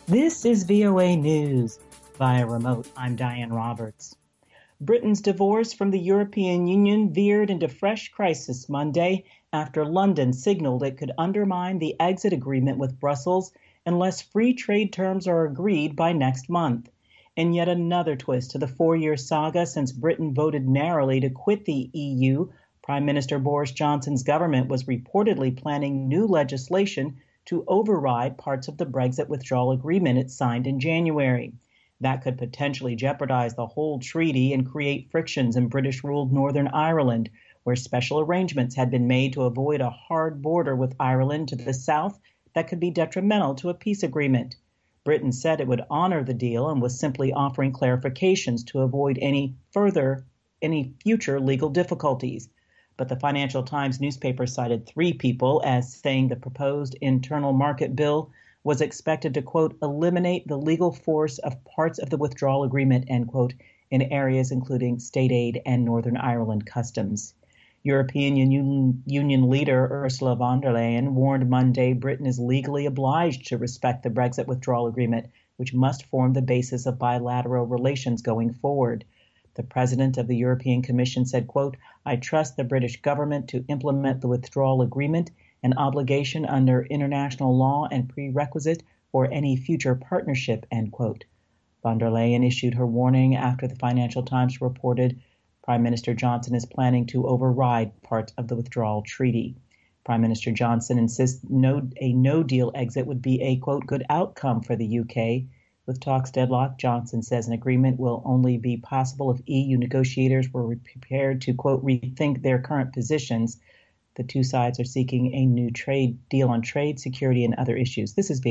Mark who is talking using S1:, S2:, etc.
S1: This is VOA News. Via remote, I'm Diane Roberts. Britain's divorce from the European Union veered into fresh crisis Monday after London signaled it could undermine the exit agreement with Brussels unless free trade terms are agreed by next month. In yet another twist to the four-year saga since Britain voted narrowly to quit the EU, Prime Minister Boris Johnson's government was reportedly planning new legislation to override parts of the Brexit withdrawal agreement it signed in January. That could potentially jeopardize the whole treaty and create frictions in British-ruled Northern Ireland, where special arrangements had been made to avoid a hard border with Ireland to the south that could be detrimental to a peace agreement. Britain said it would honor the deal and was simply offering clarifications to avoid any future legal difficulties. But the Financial Times newspaper cited three people as saying the proposed internal market bill was expected to, quote, eliminate the legal force of parts of the withdrawal agreement, end quote, in areas including state aid and Northern Ireland customs. European Union leader Ursula von der Leyen warned Monday Britain is legally obliged to respect the Brexit withdrawal agreement, which must form the basis of bilateral relations going forward. The president of the European Commission said, quote, I trust the British government to implement the withdrawal agreement, an obligation under international law and prerequisite for any future partnership, end quote. Von der Leyen issued her warning after the Financial Times reported Prime Minister Johnson is planning to override parts of the withdrawal treaty. Prime Minister Johnson insists a no-deal exit would be a, quote, good outcome for the UK. With talks deadlocked, Johnson says an agreement will only be possible if EU negotiators were prepared to, quote, rethink their current positions. The two sides are seeking a new trade deal on trade, security, and other issues. This is